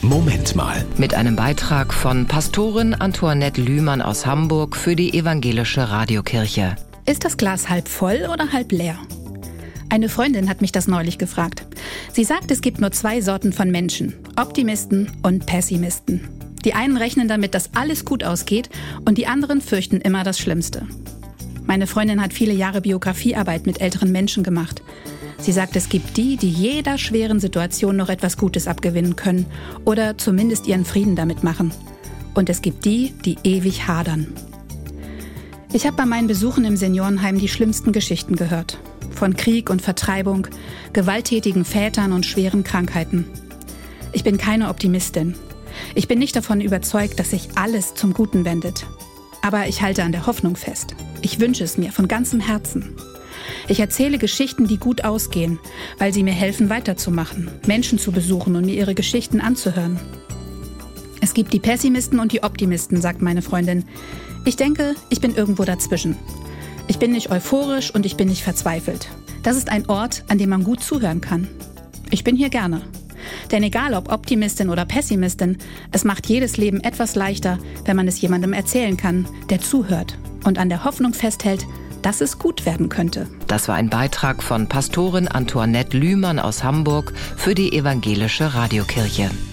Moment mal. Mit einem Beitrag von Pastorin Antoinette Lühmann aus Hamburg für die Evangelische Radiokirche. Ist das Glas halb voll oder halb leer? Eine Freundin hat mich das neulich gefragt. Sie sagt, es gibt nur 2 Sorten von Menschen: Optimisten und Pessimisten. Die einen rechnen damit, dass alles gut ausgeht, und die anderen fürchten immer das Schlimmste. Meine Freundin hat viele Jahre Biografiearbeit mit älteren Menschen gemacht. Sie sagt, es gibt die jeder schweren Situation noch etwas Gutes abgewinnen können oder zumindest ihren Frieden damit machen. Und es gibt die ewig hadern. Ich habe bei meinen Besuchen im Seniorenheim die schlimmsten Geschichten gehört. Von Krieg und Vertreibung, gewalttätigen Vätern und schweren Krankheiten. Ich bin keine Optimistin. Ich bin nicht davon überzeugt, dass sich alles zum Guten wendet. Aber ich halte an der Hoffnung fest. Ich wünsche es mir von ganzem Herzen. Ich erzähle Geschichten, die gut ausgehen, weil sie mir helfen, weiterzumachen, Menschen zu besuchen und mir ihre Geschichten anzuhören. Es gibt die Pessimisten und die Optimisten, sagt meine Freundin. Ich denke, ich bin irgendwo dazwischen. Ich bin nicht euphorisch und ich bin nicht verzweifelt. Das ist ein Ort, an dem man gut zuhören kann. Ich bin hier gerne. Denn egal ob Optimistin oder Pessimistin, es macht jedes Leben etwas leichter, wenn man es jemandem erzählen kann, der zuhört und an der Hoffnung festhält, dass es gut werden könnte. Das war ein Beitrag von Pastorin Antoinette Lühmann aus Hamburg für die Evangelische Radiokirche.